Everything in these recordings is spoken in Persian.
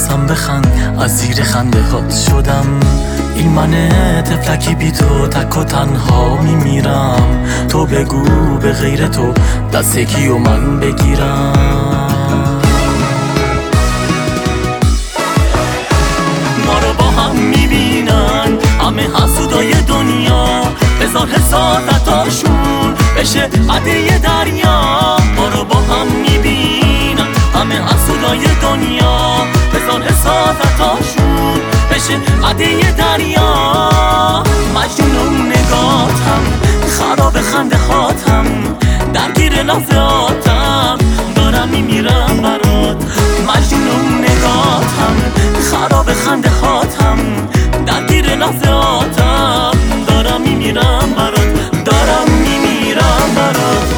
خواستم بخند، از زیر خنده هات شدم. این من طفلکی بی تو تک و تنها میمیرم. تو بگو به غیر تو دست یکی و من بگیرم. ما رو با هم میبینن همه حسودای دنیا، بذار حسادتاشون بشه عده دریا. ما رو با هم میبینن همه حسودای دنیا، بذار حسادتاشون بشه عده دریا. مجنون نگاتم، خراب خنده هاتم، درگیر لحظاتم، دارم میمیرم برات. مجنون نگاتم، خراب خنده هاتم، درگیر لحظاتم، دارم میمیرم برات، دارم میمیرم برات.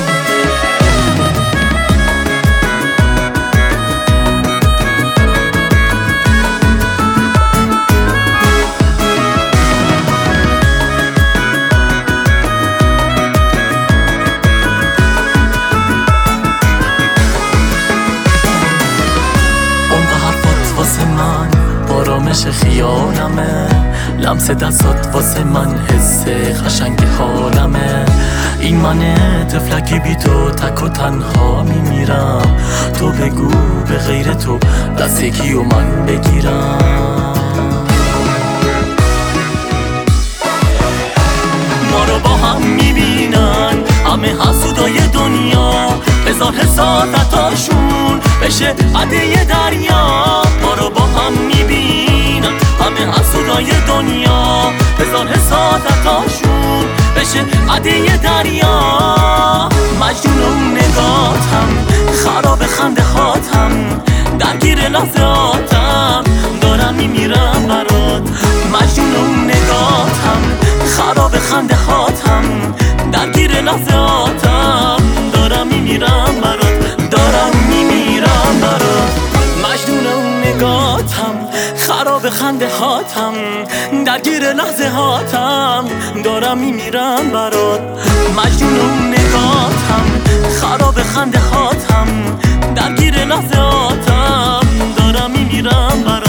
آرامش خیالمه، لمس دستات واسه من حس قشنگ حالمه. این من طفلکی بی تو تک و تنها میمیرم. تو بگو به غیر تو دست یکی و من بگیرم. ما رو با هم میبینن همه حسودای دنیا، بذار حسادتاشون بشه عده دریا. ما رو با هم میبینن همه حسودای دنیا، بذار حسادتاشون بشه عده دریا. مجنون نگاتم، خراب خنده هاتم، درگیر لحظاتم، دارم میمیرم برات. مجنون نگاتم، خراب خنده هاتم، درگیر لحظاتم، دارم میمیرم برات، دارم میمیرم برات. مجنون نگاتم، خراب خنده هاتم، درگیر لحظه هاتم، دارم میمیرم برات. مجنون نگاتم، خراب خنده هاتم، درگیر لحظه هاتم، دارم میمیرم برات.